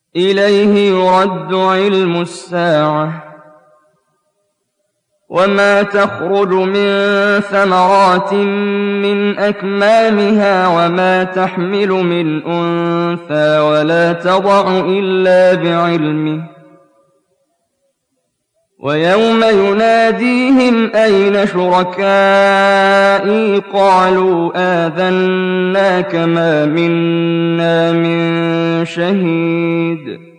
إليه يرد علم الساعة وما تخرج من ثمرات من أكمامها وما تحمل من أنثى ولا تضع إلا بعلمه ويوم يناديهم أين شركائي قالوا آذناك ما منا من شهيد